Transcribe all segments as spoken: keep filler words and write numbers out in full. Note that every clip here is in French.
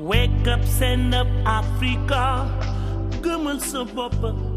Wake up, stand up, Africa. Gëmal sa bopp,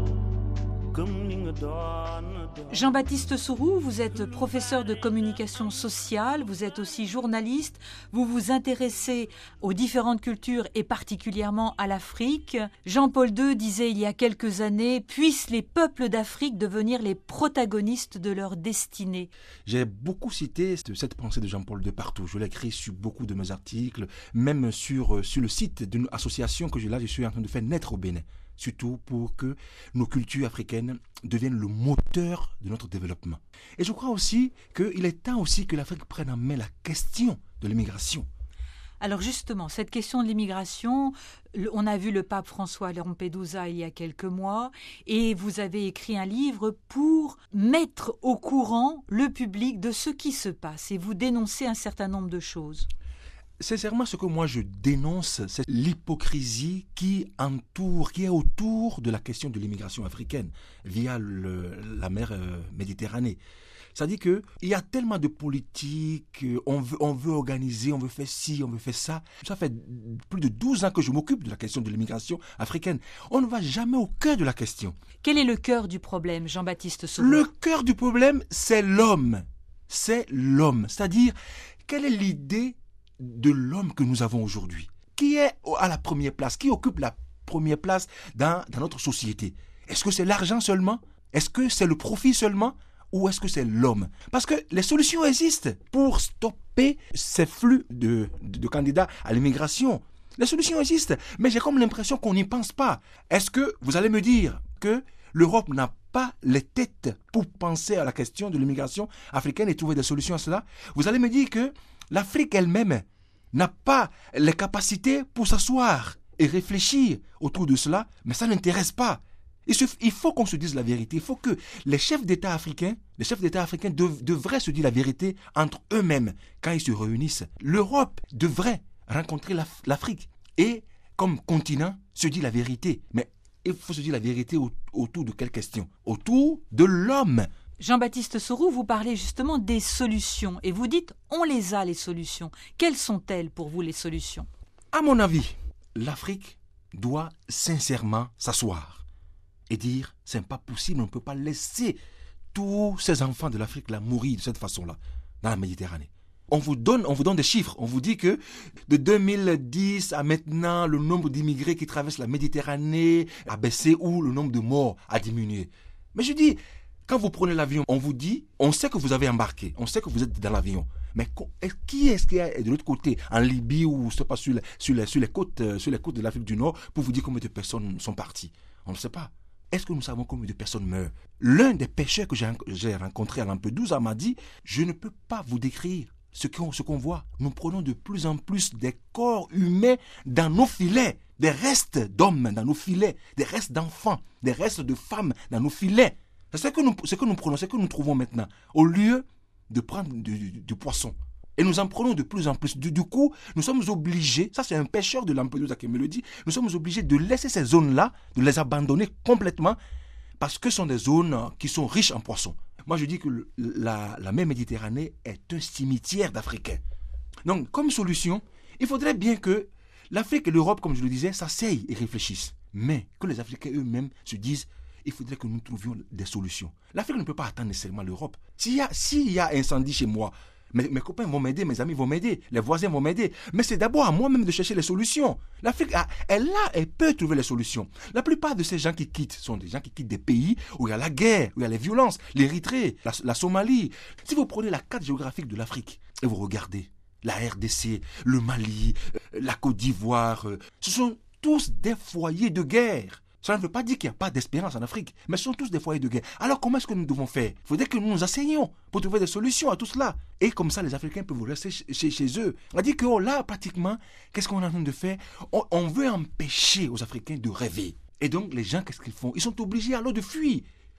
gëm li nga doon. Jean-Baptiste Soroux, vous êtes professeur de communication sociale, vous êtes aussi journaliste, vous vous intéressez aux différentes cultures et particulièrement à l'Afrique. Jean-Paul deux disait il y a quelques années « Puissent les peuples d'Afrique devenir les protagonistes de leur destinée ». J'ai beaucoup cité cette pensée de Jean-Paul deux partout. Je l'ai écrit sur beaucoup de mes articles, même sur, sur le site d'une association que je, là, je suis en train de faire naître au Bénin. Surtout pour que nos cultures africaines deviennent le moteur de notre développement. Et je crois aussi qu'il est temps aussi que l'Afrique prenne en main la question de l'immigration. Alors justement, cette question de l'immigration, on a vu le pape François Lampedusa il y a quelques mois, et vous avez écrit un livre pour mettre au courant le public de ce qui se passe, et vous dénoncez un certain nombre de choses. Sincèrement, ce que moi je dénonce, c'est l'hypocrisie qui entoure, qui est autour de la question de l'immigration africaine via le, la mer euh, Méditerranée. C'est-à-dire qu'il y a tellement de politiques, on veut, on veut organiser, on veut faire ci, on veut faire ça. Ça fait plus de douze ans que je m'occupe de la question de l'immigration africaine. On ne va jamais au cœur de la question. Quel est le cœur du problème, Jean-Baptiste Soroux ? Le cœur du problème, c'est l'homme. C'est l'homme. C'est-à-dire, quelle est l'idée de l'homme que nous avons aujourd'hui, qui est à la première place, qui occupe la première place dans, dans notre société. Est-ce que c'est l'argent seulement? Est-ce que c'est le profit seulement? Ou est-ce que c'est l'homme? Parce que les solutions existent pour stopper ces flux de, de, de candidats à l'immigration. Les solutions existent, mais j'ai comme l'impression qu'on n'y pense pas. Est-ce que vous allez me dire que l'Europe n'a pas les têtes pour penser à la question de l'immigration africaine et trouver des solutions à cela? Vous allez me dire que l'Afrique elle-même n'a pas les capacités pour s'asseoir et réfléchir autour de cela, mais ça n'intéresse pas. Il, se, il faut qu'on se dise la vérité. Il faut que les chefs d'État africains, les chefs d'État africains dev, devraient se dire la vérité entre eux-mêmes quand ils se réunissent. L'Europe devrait rencontrer l'Af, l'Afrique et, comme continent, se dire la vérité. Mais il faut se dire la vérité au, autour de quelle question? Autour de l'homme. Jean-Baptiste Soroux, vous parlez justement des solutions et vous dites on les a les solutions. Quelles sont-elles pour vous les solutions? À mon avis, l'Afrique doit sincèrement s'asseoir et dire c'est pas possible, on ne peut pas laisser tous ces enfants de l'Afrique là mourir de cette façon-là dans la Méditerranée. On vous donne, on vous donne des chiffres, on vous dit que de deux mille dix à maintenant, le nombre d'immigrés qui traversent la Méditerranée a baissé ou le nombre de morts a diminué. Mais je dis, quand vous prenez l'avion, on vous dit, on sait que vous avez embarqué, on sait que vous êtes dans l'avion. Mais qui est-ce qui est de l'autre côté, en Libye ou je sais pas, sur, les, sur, les, sur, les côtes, sur les côtes de l'Afrique du Nord, pour vous dire combien de personnes sont parties? On ne sait pas. Est-ce que nous savons combien de personnes meurent? L'un des pêcheurs que j'ai, j'ai rencontré à Lampedusa m'a dit, je ne peux pas vous décrire ce qu'on, ce qu'on voit. Nous prenons de plus en plus des corps humains dans nos filets, des restes d'hommes dans nos filets, des restes d'enfants, des restes de femmes dans nos filets. C'est ce que nous, ce que nous prenons, ce que nous trouvons maintenant, au lieu de prendre du, du, du poisson. Et nous en prenons de plus en plus. Du, du coup, nous sommes obligés, ça c'est un pêcheur de Lampedusa qui me le dit, nous sommes obligés de laisser ces zones-là, de les abandonner complètement, parce que ce sont des zones qui sont riches en poissons. Moi je dis que le, la, la mer Méditerranée est un cimetière d'Africains. Donc comme solution, il faudrait bien que l'Afrique et l'Europe, comme je le disais, s'asseyent et réfléchissent. Mais que les Africains eux-mêmes se disent, il faudrait que nous trouvions des solutions. L'Afrique ne peut pas attendre nécessairement l'Europe. S'il y a, s'il y a incendie chez moi, mes, mes copains vont m'aider, mes amis vont m'aider, les voisins vont m'aider. Mais c'est d'abord à moi-même de chercher les solutions. L'Afrique, elle là, elle peut trouver les solutions. La plupart de ces gens qui quittent sont des gens qui quittent des pays où il y a la guerre, où il y a les violences, l'Érythrée, la, la Somalie. Si vous prenez la carte géographique de l'Afrique et vous regardez la R D C, le Mali, la Côte d'Ivoire, ce sont tous des foyers de guerre. Ça ne veut pas dire qu'il n'y a pas d'espérance en Afrique, mais ce sont tous des foyers de guerre. Alors comment est-ce que nous devons faire? Il faudrait que nous nous asseyions pour trouver des solutions à tout cela. Et comme ça, les Africains peuvent rester chez, chez eux. On dit que oh, là, pratiquement, qu'est-ce qu'on est en train de faire? on, on veut empêcher aux Africains de rêver. Et donc, les gens, qu'est-ce qu'ils font? Ils sont obligés alors de fuir.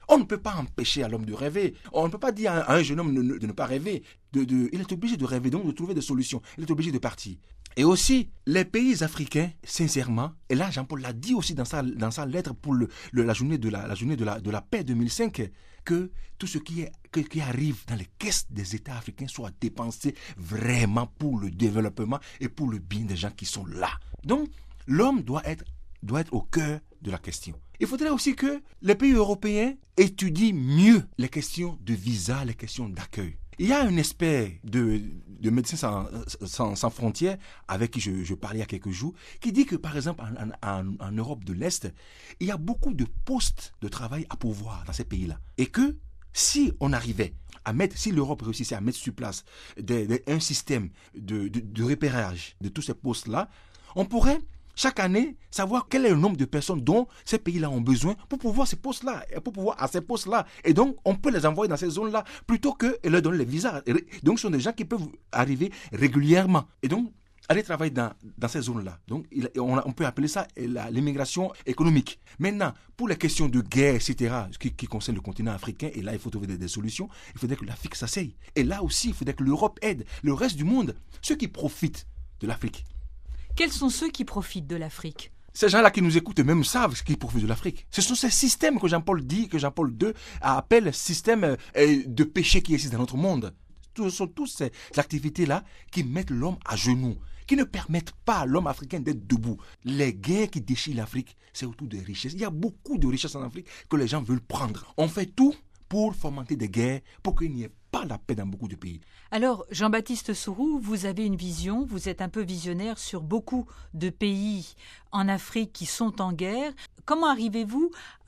On ne peut pas empêcher à l'homme de rêver. On ne peut pas dire à un jeune homme de ne, de ne pas rêver. De, de, il est obligé de rêver, donc de trouver des solutions. Il est obligé de partir. Et aussi, les pays africains, sincèrement, et là Jean-Paul l'a dit aussi dans sa, dans sa lettre pour le, le, la journée, de la, la, journée de, la, de la paix deux mille cinq, que tout ce qui, est, que, qui arrive dans les caisses des États africains soit dépensé vraiment pour le développement et pour le bien des gens qui sont là. Donc, l'homme doit être, doit être au cœur de la question. Il faudrait aussi que les pays européens étudient mieux les questions de visa, les questions d'accueil. Il y a un expert de, de Médecins sans, sans, sans frontières avec qui je, je parlais il y a quelques jours qui dit que par exemple en, en, en Europe de l'Est, il y a beaucoup de postes de travail à pourvoir dans ces pays-là. Et que si on arrivait à mettre, si l'Europe réussissait à mettre sur place des, des, un système de, de, de repérage de tous ces postes-là, on pourrait chaque année savoir quel est le nombre de personnes dont ces pays-là ont besoin pour pouvoir ces postes-là, pour pouvoir à ces postes-là. Et donc, on peut les envoyer dans ces zones-là plutôt que leur donner les visas. Donc, ce sont des gens qui peuvent arriver régulièrement. Et donc, aller travailler dans, dans ces zones-là. Donc, il, on, on peut appeler ça la, l'immigration économique. Maintenant, pour les questions de guerre, et cetera, qui, qui concernent le continent africain, et là, il faut trouver des, des solutions, il faudrait que l'Afrique s'asseye. Et là aussi, il faudrait que l'Europe aide le reste du monde, ceux qui profitent de l'Afrique. Quels sont ceux qui profitent de l'Afrique ? Ces gens-là qui nous écoutent même savent ce qui profitent de l'Afrique. Ce sont ces systèmes que Jean-Paul dit, que Jean-Paul deux appelle systèmes de péché qui existent dans notre monde. Ce sont toutes ces activités-là qui mettent l'homme à genoux, qui ne permettent pas à l'homme africain d'être debout. Les guerres qui déchirent l'Afrique, c'est autour des richesses. Il y a beaucoup de richesses en Afrique que les gens veulent prendre. On fait tout pour fomenter des guerres, pour qu'il n'y ait pas la paix dans beaucoup de pays. Alors, Jean-Baptiste Sourou, vous avez une vision, vous êtes un peu visionnaire sur beaucoup de pays en Afrique qui sont en guerre. Comment arrivez-vous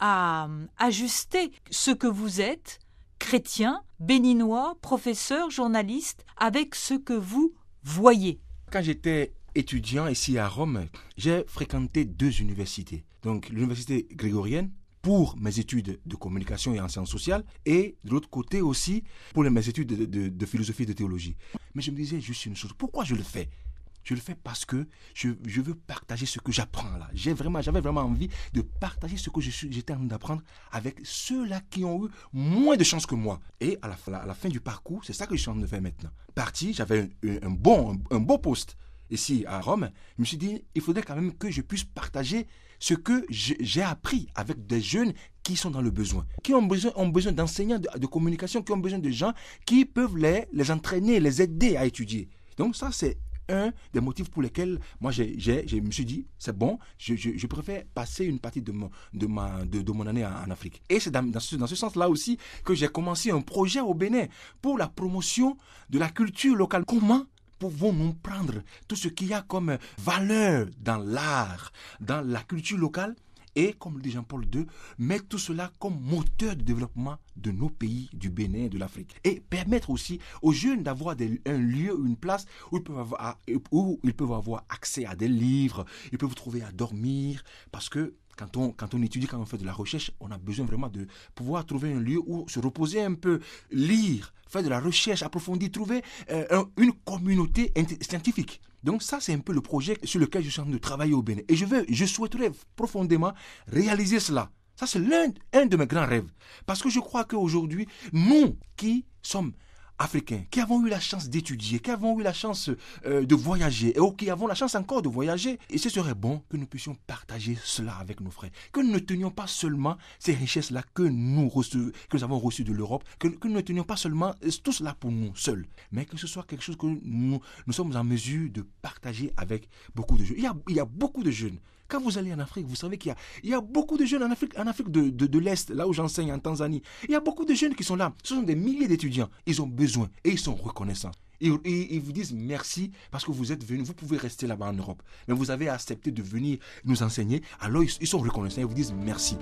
à ajuster ce que vous êtes, chrétien, béninois, professeur, journaliste, avec ce que vous voyez ? Quand j'étais étudiant ici à Rome, j'ai fréquenté deux universités. Donc, l'université grégorienne, pour mes études de communication et en sciences sociales, et de l'autre côté aussi pour mes études de, de, de philosophie et de théologie. Mais je me disais juste une chose, pourquoi je le fais ? Je le fais parce que je, je veux partager ce que j'apprends là. J'ai vraiment, j'avais vraiment envie de partager ce que je suis, j'étais en train d'apprendre avec ceux-là qui ont eu moins de chance que moi. Et à la, à la fin du parcours, c'est ça que je suis en train de faire maintenant. Parti, j'avais un, un, bon, un, un beau poste ici à Rome. Je me suis dit, il faudrait quand même que je puisse partager ce que j'ai appris avec des jeunes qui sont dans le besoin, qui ont besoin, ont besoin d'enseignants de, de communication, qui ont besoin de gens qui peuvent les, les entraîner, les aider à étudier. Donc ça, c'est un des motifs pour lesquels moi, j'ai, j'ai, je me suis dit, c'est bon, je, je, je préfère passer une partie de mon, de ma, de, de mon année en, en Afrique. Et c'est dans, dans ce, dans ce sens-là aussi que j'ai commencé un projet au Bénin pour la promotion de la culture locale. Comment pouvons-nous prendre tout ce qu'il y a comme valeur dans l'art, dans la culture locale et, comme le dit Jean-Paul deux, mettre tout cela comme moteur de développement de nos pays, du Bénin, de l'Afrique. Et permettre aussi aux jeunes d'avoir des, un lieu, une place où ils, peuvent avoir, où ils peuvent avoir accès à des livres, ils peuvent trouver à dormir, parce que Quand on, quand on étudie, quand on fait de la recherche, on a besoin vraiment de pouvoir trouver un lieu où se reposer un peu, lire, faire de la recherche approfondie, trouver euh, une communauté scientifique. Donc ça, c'est un peu le projet sur lequel je suis en train de travailler au Bénin. Et je, veux, je souhaiterais profondément réaliser cela. Ça, c'est l'un un de mes grands rêves. Parce que je crois qu'aujourd'hui, nous qui sommes Africains, qui avons eu la chance d'étudier, qui avons eu la chance euh, de voyager, et qui avons la chance encore de voyager, et ce serait bon que nous puissions partager cela avec nos frères, que nous ne tenions pas seulement ces richesses-là que nous, recevons, que nous avons reçues de l'Europe, que, que nous ne tenions pas seulement tout cela pour nous seuls, mais que ce soit quelque chose que nous, nous sommes en mesure de partager avec beaucoup de jeunes. Il y a, il y a beaucoup de jeunes. Quand vous allez en Afrique, vous savez qu'il y a, il y a beaucoup de jeunes en Afrique, en Afrique de, de, de l'Est, là où j'enseigne en Tanzanie. Il y a beaucoup de jeunes qui sont là. Ce sont des milliers d'étudiants. Ils ont besoin et ils sont reconnaissants. Ils, ils, ils vous disent merci parce que vous êtes venus. Vous pouvez rester là-bas en Europe. Mais vous avez accepté de venir nous enseigner. Alors ils, ils sont reconnaissants et vous disent merci.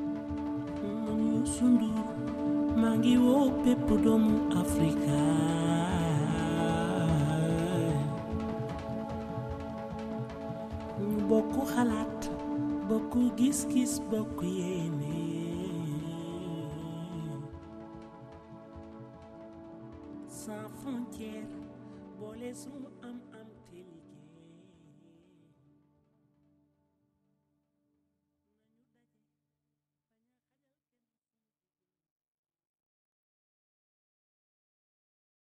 Beaucoup halat, beaucoup gis-gis, beaucoup yéné. Sans frontières, bolé son am